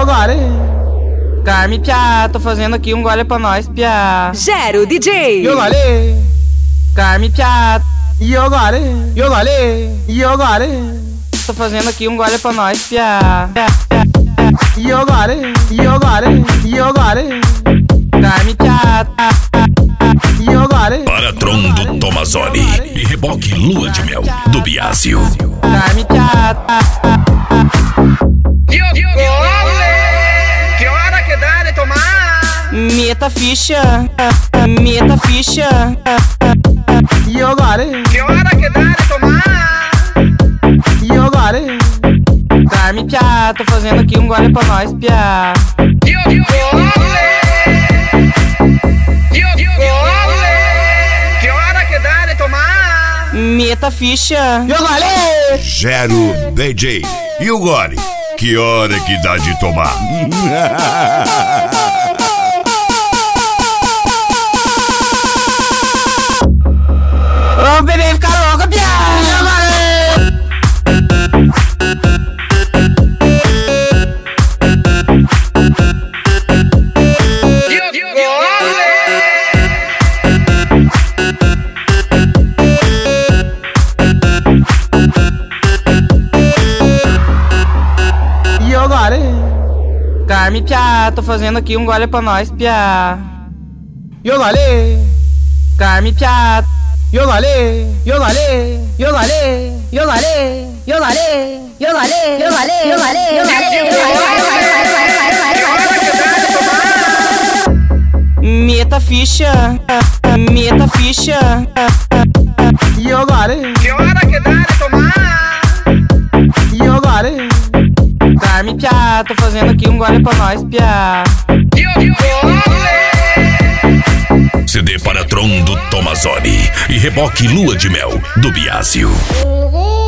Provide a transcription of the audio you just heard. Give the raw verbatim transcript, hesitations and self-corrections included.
agora, Carme, piá, tô fazendo aqui um gole pra nós, piá. Gero D J. E o gole, Carme, piá. E o gole, e o gole, e o gole. Tô fazendo aqui um gole pra nós, piá. E o gole, e o gole, e o gole. Carme, piá. E o gole. Paratron do Tomazoni e reboque Lua de Mel do Biásio. Carme, piá. Que hora que dá de tomar? Meta ficha, meta ficha. E o gole. Que hora que dá de tomar? E o gole. Carme, piá, tô fazendo aqui um gole pra nós, piá. Que hora que dá de tomar? Meta ficha. E o gole. Gero D J. E o gole? Que hora que dá de tomar? Ô, bebê, fica louca, piá. E o gole. E o gole. Carme, piá, tô fazendo aqui um gole pra nós, piá. E o gole. Carme, piá. E o gole. E o gole. E o gole. E o gole. E o gole. E o gole. E o gole. E o gole. E o gole. Meta ficha. Meta ficha. E o gole. Que hora que dá de tomar? E o gole. Carme, piá, tô fazendo aqui um gole pra nós, piá. C D Paratron do Tomazoni e reboque Lua de Mel do Biásio.